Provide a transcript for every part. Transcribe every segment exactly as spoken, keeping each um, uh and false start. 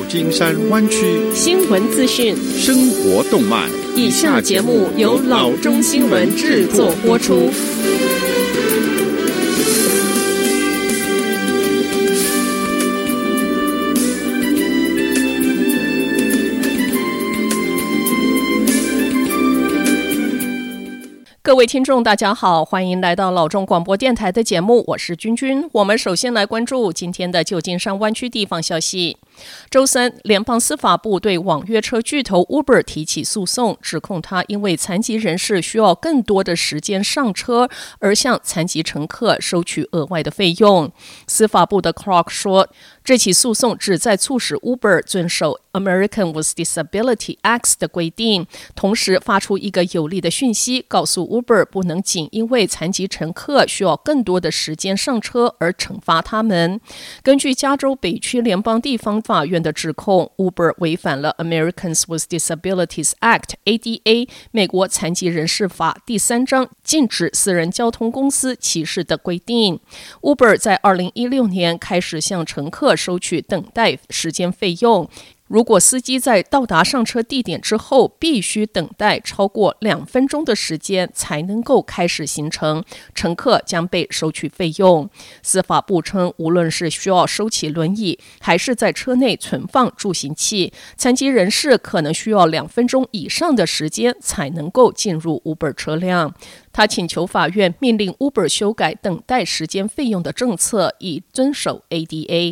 金山湾区新闻资讯、 生活动脉。 以下节目由老中新闻制作播出。各位听众大家好，欢迎来到老中广播电台的节目，我是君君。我们首先来关注今天的旧金山湾区地方消息。周三，联邦司法部对网约车巨头 Uber 提起诉讼，指控他因为残疾人士需要更多的时间上车，而向残疾乘客收取额外的费用。司法部的 Clark 说，这起诉讼旨在促使 Uber 遵守 American with Disability Act 的规定，同时发出一个有力的讯息，告诉 Uber 不能仅因为残疾乘客需要更多的时间上车而惩罚他们。根据加州北区联邦地方法院的指控， Uber 违反了 Americans with Disabilities Act A D A 美国残疾人士法第三章禁止私人交通公司歧视的规定。 Uber 在二零一六年开始向乘客收取等待时间费用，如果司机在到达上车地点之后必须等待超过两分钟的时间才能够开始行程，乘客将被收取费用。司法部称，无论是需要收起轮椅还是在车内存放助行器，残疾人士可能需要两分钟以上的时间才能够进入 Uber 车辆。他请求法院命令 Uber 修改等待时间费用的政策，以遵守 A D A。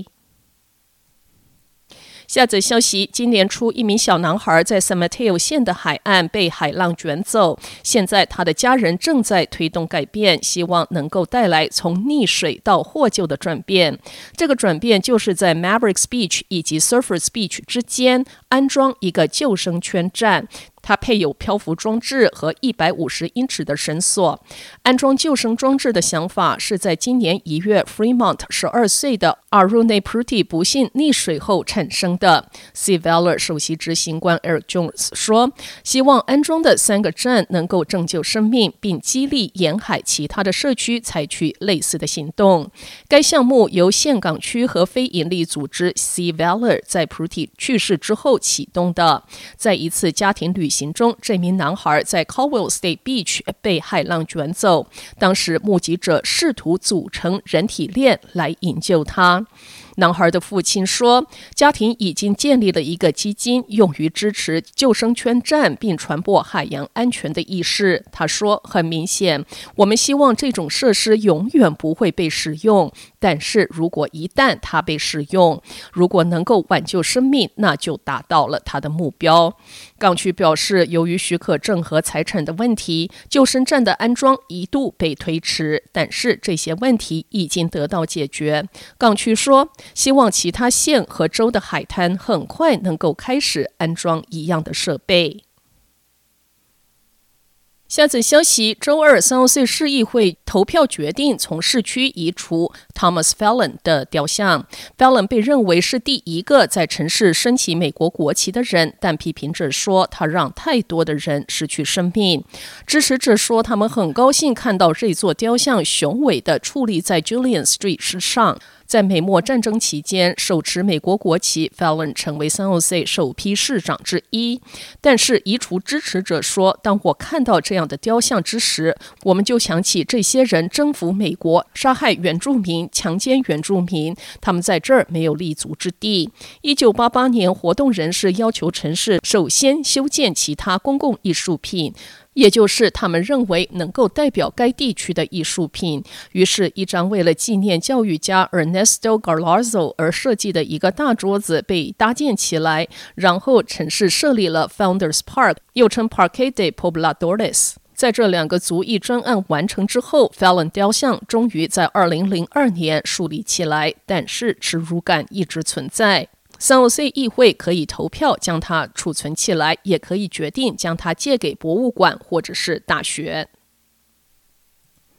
下则消息，今年初一名小男孩在 San Mateo 县的海岸被海浪卷走，现在他的家人正在推动改变，希望能够带来从溺水到获救的转变。这个转变就是在 Mavericks Beach 以及 Surfers Beach 之间安装一个救生圈站，它配有漂浮装置和一百五十英尺的绳索。安装救生装置的想法是在今年一月 Fremont 十二岁的 Arune Pruti 不幸溺水后产生的。Sea Valor 首席执行官 Eric Jones 说，希望安装的三个站能够拯救生命，并激励沿海其他的社区采取类似的行动。该项目由岘港区和非营利组织 Sea Valor 在 Pruti 去世之后启动的。在一次家庭旅行中，这名男孩在 Caldwell State Beach 被海浪卷走，当时目击者试图组成人体链来营救他。男孩的父亲说，家庭已经建立了一个基金，用于支持救生圈站并传播海洋安全的意识。他说，很明显，我们希望这种设施永远不会被使用，但是如果一旦它被使用，如果能够挽救生命，那就达到了他的目标。港区表示，由于许可证和财产的问题，救生站的安装一度被推迟，但是这些问题已经得到解决。港区说，希望其他县和州的海滩很快能够开始安装一样的设备。下则消息，周二三号市议会投票决定从市区移除 Thomas Fallon 的雕像。 Fallon 被认为是第一个在城市升起美国国旗的人，但批评者说他让太多的人失去生命。支持者说，他们很高兴看到这座雕像雄伟地矗立在 Julian Street 之上。在美墨战争期间，手持美国国旗 Fallon 成为San Jose首批市长之一。但是移除支持者说，当我看到这样的雕像之时，我们就想起这些人征服美国，杀害原住民，强奸原住民，他们在这儿没有立足之地。一九八八年，活动人士要求城市首先修建其他公共艺术品，也就是他们认为能够代表该地区的艺术品。于是一张为了纪念教育家 Ernesto Gallardo 而设计的一个大桌子被搭建起来，然后城市设立了 Founders Park， 又称 Parque de Pobladores。在这两个族裔专案完成之后， Fallon 雕像终于在二零零二年树立起来，但是耻辱感一直存在。San Jose 议会可以投票将它储存起来，也可以决定将它借给博物馆或者是大学。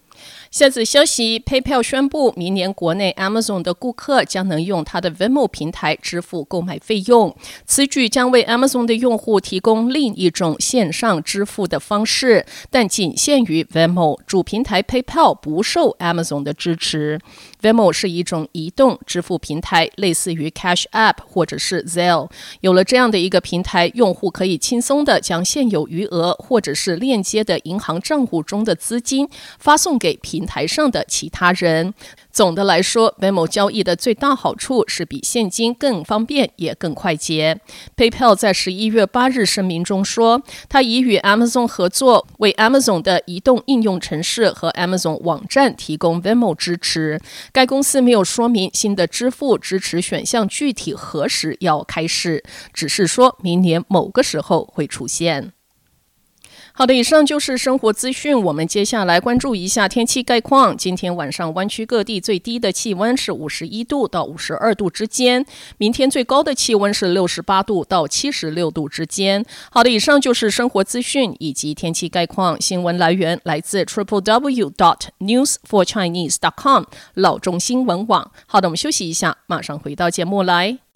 下次消息 ，PayPal 宣布，明年国内 Amazon 的顾客将能用它的 Venmo 平台支付购买费用。此举将为 Amazon 的用户提供另一种线上支付的方式，但仅限于 Venmo， 主平台 PayPal 不受 Amazon 的支持。Venmo 是一种移动支付平台，类似于 Cash App 或者是 Zelle。有了这样的一个平台，用户可以轻松地将现有余额或者是链接的银行账户中的资金发送给平台上的其他人。总的来说 Venmo 交易的最大好处是比现金更方便也更快捷。 PayPal 在十一月八日声明中说，它已与 Amazon 合作，为 Amazon 的移动应用程式和 Amazon 网站提供 Venmo 支持。该公司没有说明新的支付支持选项具体何时要开始，只是说明年某个时候会出现。好的，以上就是生活资讯。我们接下来关注一下天气概况。今天晚上湾区各地最低的气温是五十一度到五十二度之间，明天最高的气温是六十八度到七十六度之间。好的，以上就是生活资讯以及天气概况。新闻来源来自 double-u double-u double-u dot news for chinese dot com 老中新闻网。好的，我们休息一下，马上回到节目来。